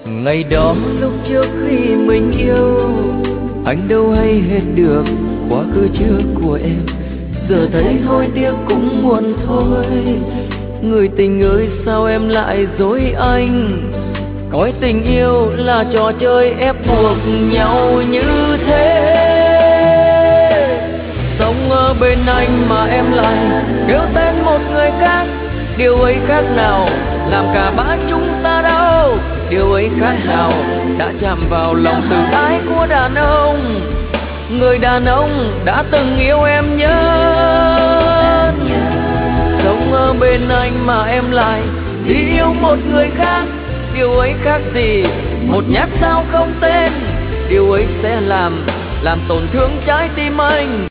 Ngày đó lúc trước khi mình yêu, anh đâu hay hết được quá khứ trước của em. Giờ thấy hối tiếc cũng muộn thôi. Người tình ơi sao em lại dối anh, coi tình yêu là trò chơi ép buộc nhau như thế. Sống ở bên anh mà em lại kêu tên một người khác. Điều ấy khác nào làm cả ba chúng ta đau. Điều ấy khác nào đã chạm vào lòng tự ái của đàn ông. Người đàn ông đã từng yêu em nhớ. Sống ở bên anh mà em lại đi yêu một người khác. Điều ấy khác gì một nhát dao không tên. Điều ấy sẽ làm tổn thương trái tim anh.